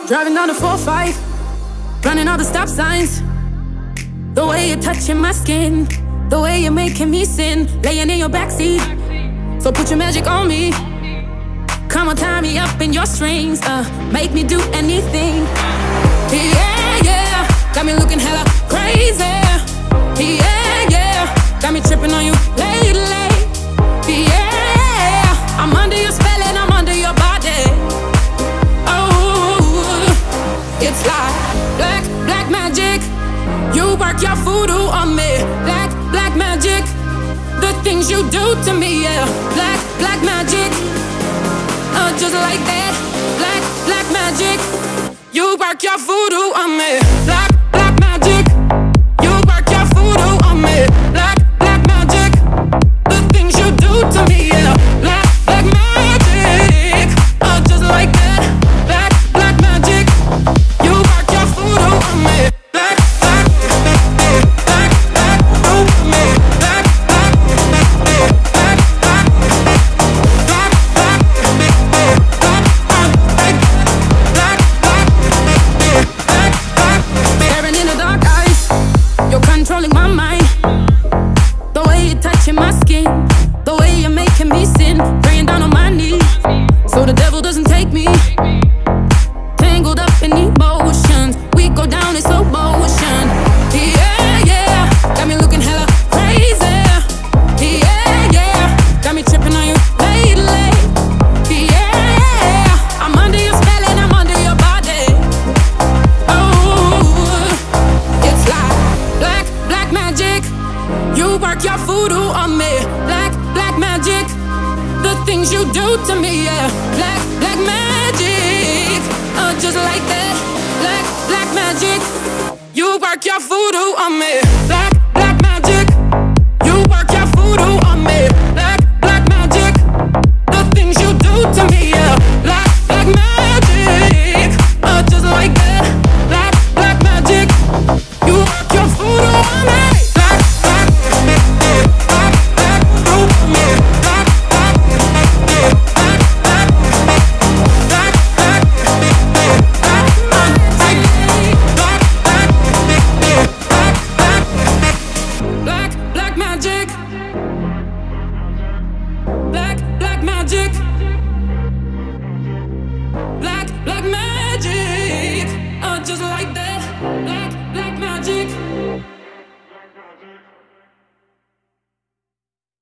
Driving down the 4-5, running all the stop signs. The way you're touching my skin, the way you're making me sin, laying in your backseat. So put your magic on me. Come on, tie me up in your strings, make me do anything. Yeah, yeah, got me looking hella crazy. Yeah, yeah, got me tripping on you lately. Yeah, I'm under your spell and I'm under your body. Oh, it's like black magic. You work your voodoo on me. Black magic. The things you do to me, yeah. Black magic. Just like that. Black magic. You work your voodoo on me. Black magic. You work your voodoo on me. Black magic. The things you do to me, yeah. Black magic. Just like that. Black magic. You work your voodoo on me. Black staring in the dark eyes, you're controlling my mind. The way you're touching my skin, the way you're making me sin, praying down on my knees so the devil doesn't take me. Tangled up in emotions, we go down in slow motion. Yeah, yeah, got me looking hella crazy. Yeah, yeah, got me tripping on you lately. Yeah, I'm under your spell and I'm under your body. Oh, it's like black magic. You work your voodoo on me. Black magic. The things you do to me, yeah. Black magic. Just like that. Black magic. You work your voodoo on me. Black magic. You work your voodoo on me. Black magic. The things you do to me, yeah. Black magic. Just like that. Black magic. You work your voodoo on me. Black magic.